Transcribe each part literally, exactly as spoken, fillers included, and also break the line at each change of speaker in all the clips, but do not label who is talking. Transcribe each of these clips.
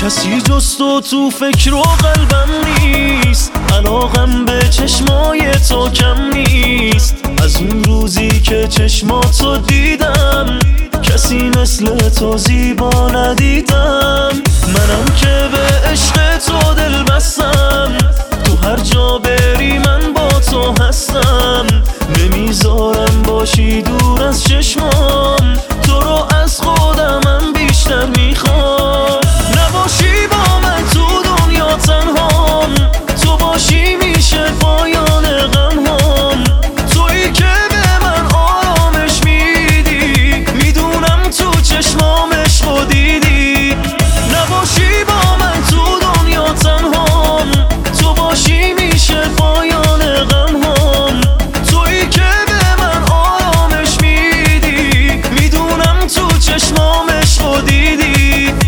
کسی جز تو تو فکر و قلبم نیست، علاقم به چشمای تو کم نیست. از اون روزی که چشماتو دیدم کسی مثل تو زیبا ندیدم. منم که به عشق تو دل بستم، تو هر جا بری من با تو هستم. نمیذارم باشی دور از چشمام، تو رو از خودمم بیشتر میخوام. نباشی با من تو دنیا تنهام، تو باشی میشه پایان غمهام. تویی که به من آرامش میدی، میدونم تو چشمام عشقو دیدی. نباشی با من تو دنیا تنهام، تو باشی میشه پایان غمهام. تویی که به من آرامش میدی، میدونم تو چشمام عشقو دیدی.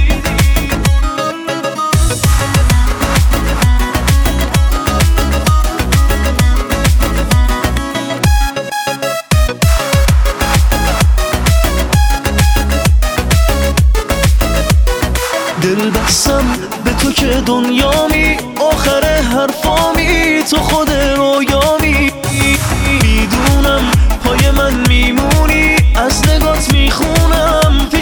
دل بستم به تو که دنیامی، آخر حرفامی تو خود رویامی. میدونم پای من میمونی، از نگات میخونم